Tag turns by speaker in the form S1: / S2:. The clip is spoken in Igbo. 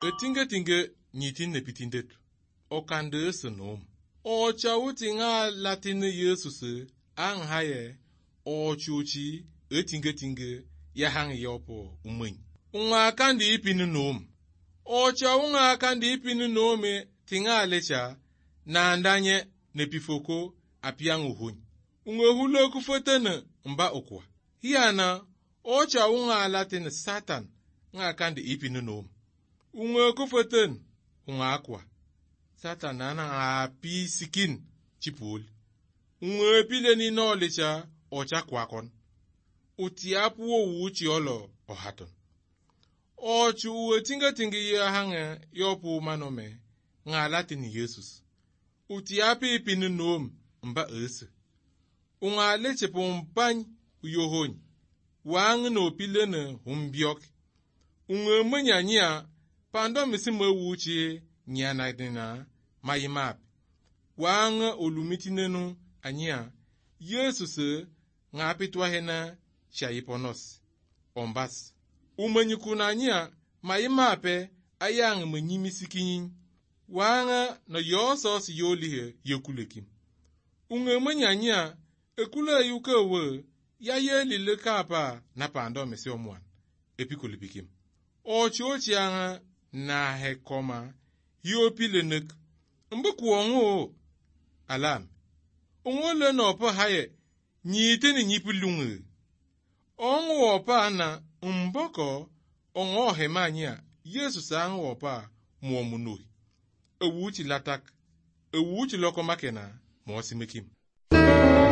S1: Tinge nyitin ne pitindet. Okande senom. Ocha utinga latine Yesus ang haye. Ochuchi tinge ya hang yopo umwen. Unga kandi ipinu nom. Ocha unga kandi ipinu nome tinga lecha na andanye ne pifoko apiang uhun. Unga hulo kufotene mba okwa. Hiana ocha unga latine Satan nga kandi ipinu nom. Unga kufoten unga akwa. Satan nana api sikin chipul. Unga pile ni no lecha ocha kwakon. Utiapu wo uchi olo ohaton. Ochu uwe tinge ya hange yopu manome nga latini Yesus. Utiapi ipinu nom mba ese. Unga leche pompany uyohony. Wang no pilene humbiok. Unga manyanya pando misime wuchi nyana dina mayimap. Wang olumitinenu anya Yesus nga pitwa hena shaiponos. Ombas. Umanyikuna anya mayimape ayang manyimisikin. Wang na yosos yolihe yekulekim. Unga manyanya ekule yukewe ya yelile kapa na pando mesi omwan. Epikulipikim. Ochi anga na hekoma yopilenek. Mbuku ongo alam. Ungo le no po haye nyiteni nyipulungu. Ongo opa na mboko ongo hemanya Yesus ango opa muomunui. Ewuchi latak. Ewuchi loko makena mwosimekim.